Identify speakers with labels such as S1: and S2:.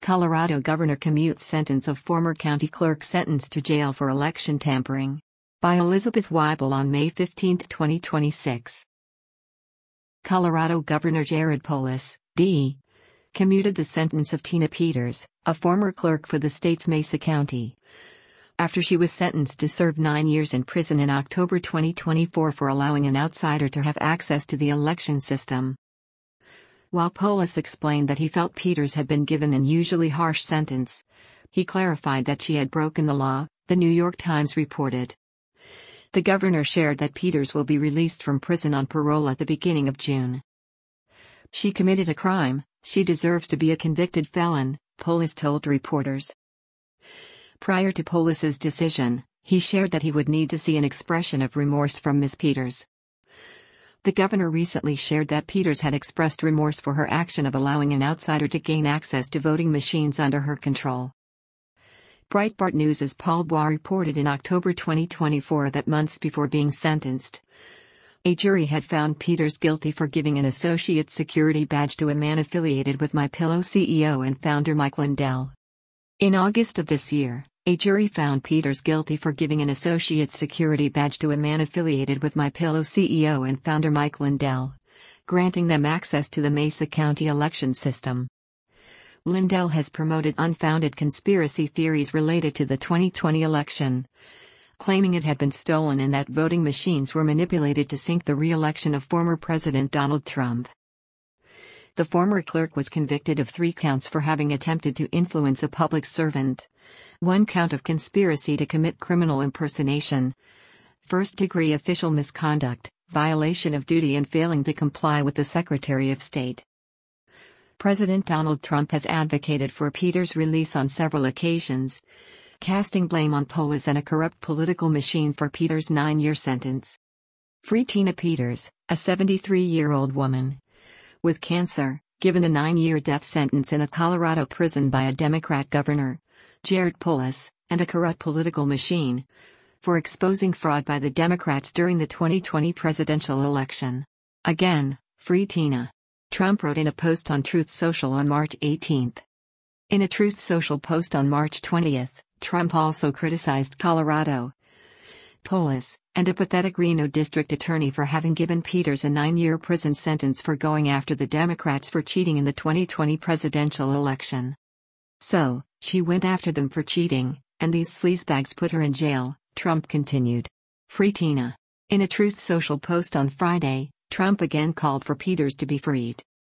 S1: Colorado governor commutes sentence of former county clerk sentenced to jail for election tampering. By Elizabeth Weibel on May 15, 2026. Colorado Governor Jared Polis, D., commuted the sentence of Tina Peters, a former clerk for the state's Mesa County, after she was sentenced to serve 9 years in prison in October 2024 for allowing an outsider to have access to the election system. While Polis explained that he felt Peters had been given an unusually harsh sentence, he clarified that she had broken the law, the New York Times reported. The governor shared that Peters will be released from prison on parole at the beginning of June. She committed a crime, she deserves to be a convicted felon, Polis told reporters. Prior to Polis's decision, he shared that he would need to see an expression of remorse from Ms. Peters. The governor recently shared that Peters had expressed remorse for her action of allowing an outsider to gain access to voting machines under her control. Breitbart News' Paul Bois reported in October 2024 that months before being sentenced, a jury had found Peters guilty for giving an associate security badge to a man affiliated with MyPillow CEO and founder Mike Lindell. In August of this year, a jury found Peters guilty for giving an associate security badge to a man affiliated with MyPillow CEO and founder Mike Lindell, granting them access to the Mesa County election system. Lindell has promoted unfounded conspiracy theories related to the 2020 election, claiming it had been stolen and that voting machines were manipulated to sink the re-election of former President Donald Trump. The former clerk was convicted of 3 counts for having attempted to influence a public servant, 1 count of conspiracy to commit criminal impersonation, first-degree official misconduct, violation of duty and failing to comply with the Secretary of State. President Donald Trump has advocated for Peters' release on several occasions, casting blame on Polis and a corrupt political machine for Peters' 9-year sentence. Free Tina Peters, a 73-year-old woman with cancer, given a 9-year death sentence in a Colorado prison by a Democrat governor, Jared Polis, and a corrupt political machine, for exposing fraud by the Democrats during the 2020 presidential election. Again, free Tina, Trump wrote in a post on Truth Social on March 18. In a Truth Social post on March 20, Trump also criticized Colorado Polis, and a pathetic Reno district attorney for having given Peters a 9-year prison sentence for going after the Democrats for cheating in the 2020 presidential election. So, she went after them for cheating, and these sleazebags put her in jail, Trump continued. Free Tina. In a Truth Social post on Friday, Trump again called for Peters to be freed.